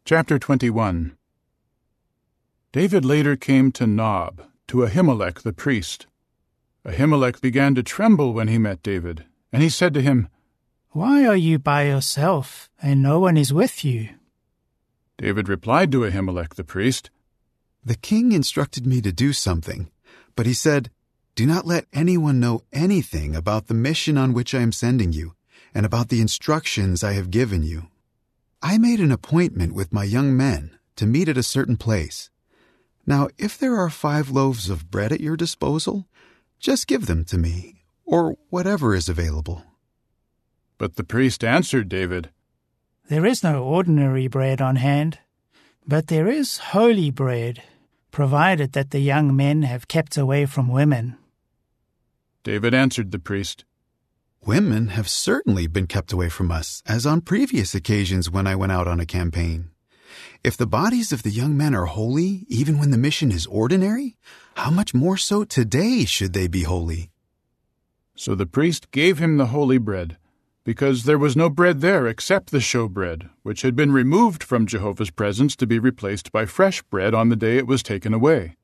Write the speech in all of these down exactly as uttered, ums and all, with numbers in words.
Chapter twenty-one. David later came to Nob, to Ahimelech the priest. Ahimelech began to tremble when he met David, and he said to him, "Why are you by yourself, and no one is with you?" David replied to Ahimelech the priest, "The king instructed me to do something, but he said, 'Do not let anyone know anything about the mission on which I am sending you, and about the instructions I have given you.' I made an appointment with my young men to meet at a certain place. Now, if there are five loaves of bread at your disposal, just give them to me, or whatever is available." But the priest answered David, "There is no ordinary bread on hand, but there is holy bread, provided that the young men have kept away from women." David answered the priest, "Women have certainly been kept away from us, as on previous occasions when I went out on a campaign. If the bodies of the young men are holy, even when the mission is ordinary, how much more so today should they be holy?" So the priest gave him the holy bread, because there was no bread there except the showbread, which had been removed from Jehovah's presence to be replaced by fresh bread on the day it was taken away.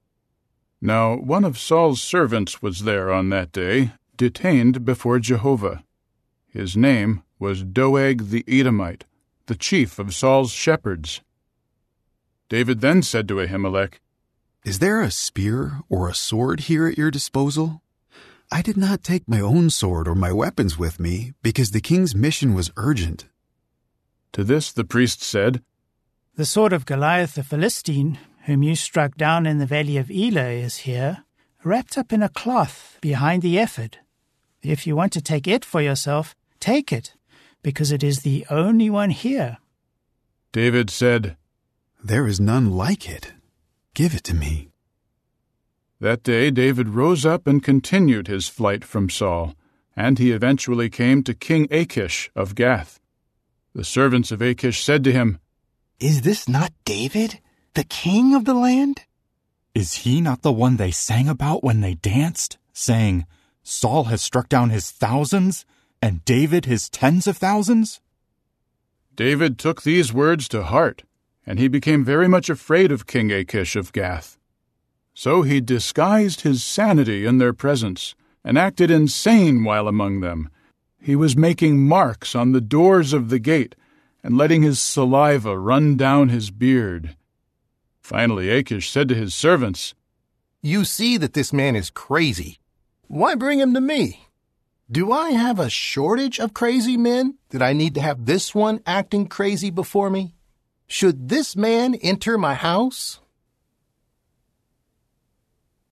Now one of Saul's servants was there on that day, detained before Jehovah. His name was Doeg the Edomite, the chief of Saul's shepherds. David then said to Ahimelech, "Is there a spear or a sword here at your disposal? I did not take my own sword or my weapons with me, because the king's mission was urgent." To this the priest said, "The sword of Goliath the Philistine, whom you struck down in the valley of Elah, is here, wrapped up in a cloth behind the ephod. If you want to take it for yourself, take it, because it is the only one here." David said, "There is none like it. Give it to me." That day David rose up and continued his flight from Saul, and he eventually came to King Achish of Gath. The servants of Achish said to him, "Is this not David, the king of the land?" "Is he not the one they sang about when they danced, saying, 'Saul has struck down his thousands, and David his tens of thousands?'" David took these words to heart, and he became very much afraid of King Achish of Gath. So he disguised his sanity in their presence, and acted insane while among them. He was making marks on the doors of the gate, and letting his saliva run down his beard. Finally Achish said to his servants, "You see that this man is crazy. Why bring him to me? Do I have a shortage of crazy men that I need to have this one acting crazy before me? Should this man enter my house?"